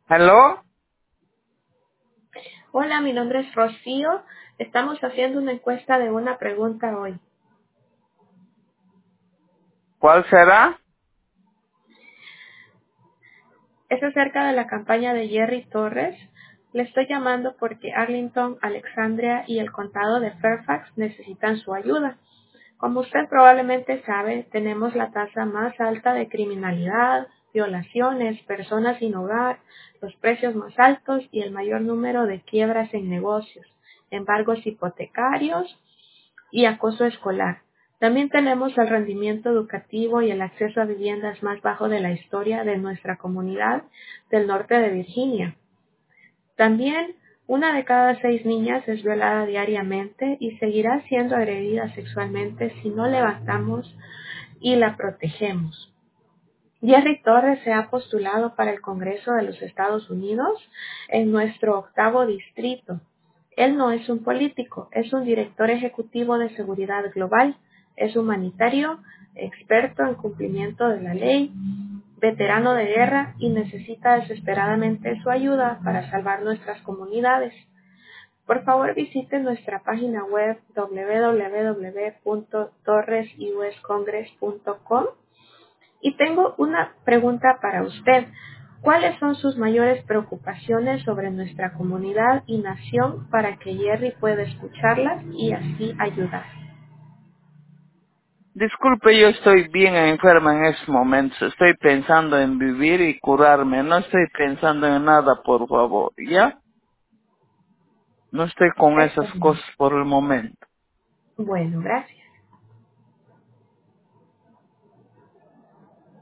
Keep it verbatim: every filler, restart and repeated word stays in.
¿Hello? Hola, mi nombre es Rocío. Estamos haciendo una encuesta de una pregunta hoy. ¿Cuál será? Es acerca de la campaña de Jerry Torres. Le estoy llamando porque Arlington, Alexandria y el condado de Fairfax necesitan su ayuda. Como usted probablemente sabe, tenemos la tasa más alta de criminalidad, violaciones, personas sin hogar, los precios más altos y el mayor número de quiebras en negocios, embargos hipotecarios y acoso escolar. También tenemos el rendimiento educativo y el acceso a viviendas más bajo de la historia de nuestra comunidad del norte de Virginia. También, una de cada seis niñas es violada diariamente y seguirá siendo agredida sexualmente si no levantamos y la protegemos. Jerry Torres se ha postulado para el Congreso de los Estados Unidos en nuestro octavo distrito. Él no es un político, es un director ejecutivo de seguridad global, es humanitario, experto en cumplimiento de la ley, veterano de guerra y necesita desesperadamente su ayuda para salvar nuestras comunidades. Por favor, visite nuestra página web w w w punto torres u s congress punto com. Y tengo una pregunta para usted. ¿Cuáles son sus mayores preocupaciones sobre nuestra comunidad y nación para que Jerry pueda escucharlas y así ayudar? Disculpe, yo estoy bien enferma en estos momentos. Estoy pensando en vivir y curarme. No estoy pensando en nada, por favor, ¿ya? No estoy con Está esas bien. cosas por el momento. Bueno, gracias.